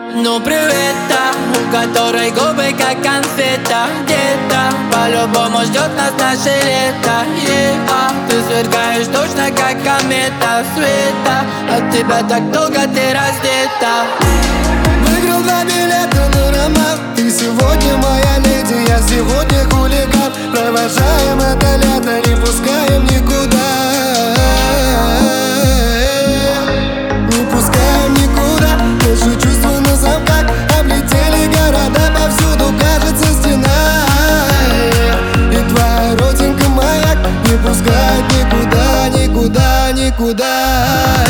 Ну привет, та, у которой губы как конфета. Где-то по-любому ждет нас наше лето. Ты сверкаешь точно как комета света. От тебя так долго ты раздета. Выиграл 2 билета на роман. Ты сегодня моя леди, я сегодня хулиган. Провожаем это лето, не пускаем никуда. Не пускаем никуда. Наши чувства на замках облетели города, повсюду кажется стена. И твоя родинка маяк не пускает никуда, никуда, никуда.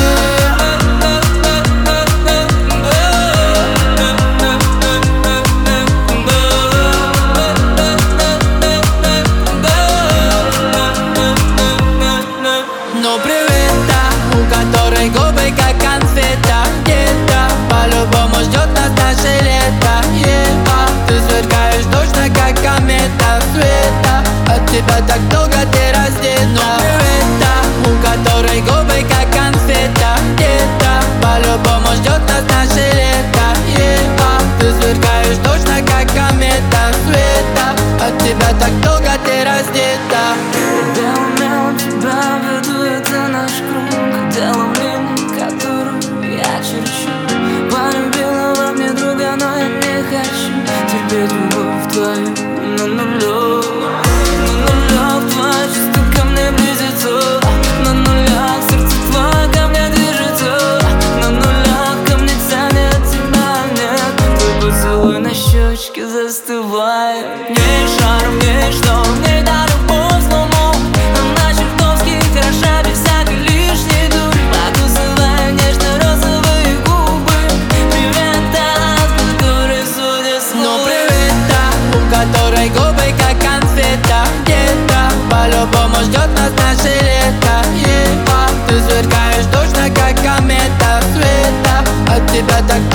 Ну привет, та, у которой губы как конфета. Где-то по-любому ждет нас наше лето. Ты сверкаешь точно как комета света. От тебя так долго ты раздета. Ну привет, та, у которой губы как конфета. Где-то по-любому ждет нас наше лето. Ты сверкаешь точно как комета света. От тебя так долго ты раздета. Я умел тебя веду, это наш круг. Делом линии, которую я черчу. Полюбила во мне друга, но я не хочу терпеть любовь твою на нулю. На нулях твое чувство ко мне близится. На нулях сердце твое ко мне движется. На нулях ко мне тянет тебя нет. Твой поцелуй на щечке застывает. Не шаром, не что, не до любовь сломал. Она чертовски хороша, без всякой лишней дури. Покусывая нежно-розовые губы. Привет, та, от которой судят слова. Ну привет, та, у которой губы как конфета. Где-то по-любому ждет нас наше лето. Ты сверкаешь точно как комета света. От тебя так